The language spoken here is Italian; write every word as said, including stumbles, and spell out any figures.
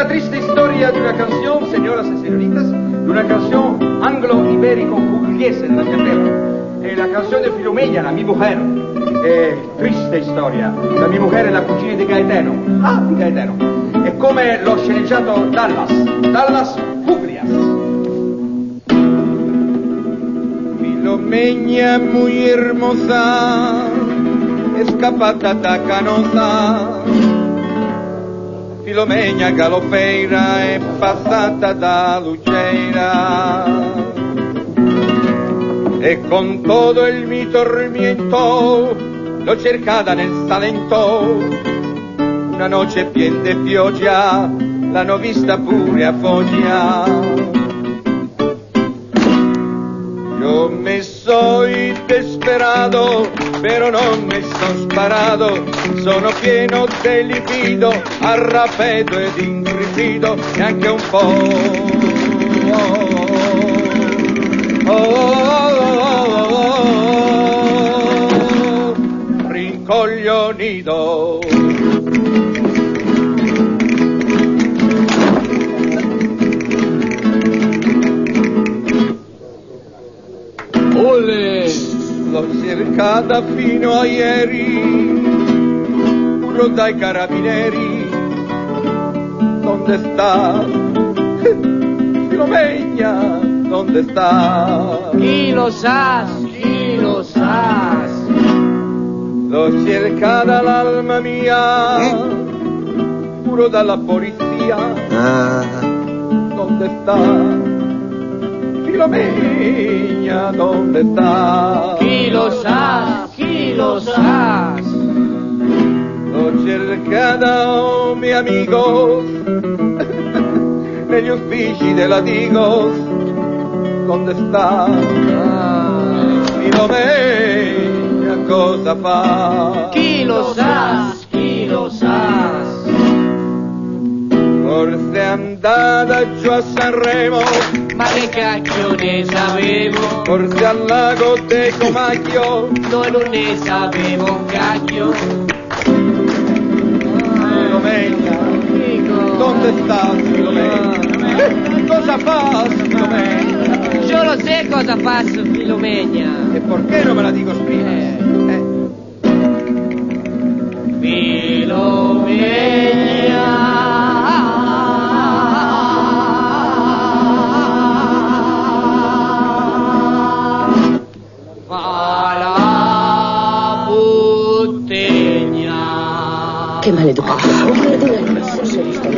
la triste historia de una canción, señoras y señoritas, de una canción anglo-ibérico-pugliese de la mia terra. È la canzone di Filomena, la mia mujer. È triste storia. La mia mujer è la cugina di Gaetano. Ah, di Gaetano. È come l'ho sceneggiato Dallas. Dallas Puglias. Filomena muy hermosa, escapata da canosa. Filomena galopera è passata da Luceira. E con todo el mi tormento l'ho cercata nel Salento. Una noche pien de pioggia l'hanno vista pure a Foggia. Yo me soy desperado, pero non me son sparato. Sono pieno de libido, arrabbiato ed ingrigito, e anche un po'. Oh, oh, oh, oh, oh, rincoglionito. Ole! L'ho cercata fino a ieri, pure dai carabinieri. Donde sta? Filomena, donde sta? Chi lo sa, chi lo sa. L'ho cercata l'alma mia, pure dalla polizia. Donde sta? Filomena, donde sta? Chi lo sa, chi lo sa. L'ho cercata, oh, mi amigo, negli uffici della Digos. Donde sta? Filomena, cosa fa? Chi lo sa, chi lo sa. Forse è andata giù a Sanremo, ma che cacchio ne sapevo? Forse al lago de Comacchio, noi non ne sapevo un cacchio. Filomena, dove sta Filomena? Cosa fa Filomena? Io lo so cosa fa Filomena. E perché non me la dico spiega? Eh. eh. Filomena. Che maleducato.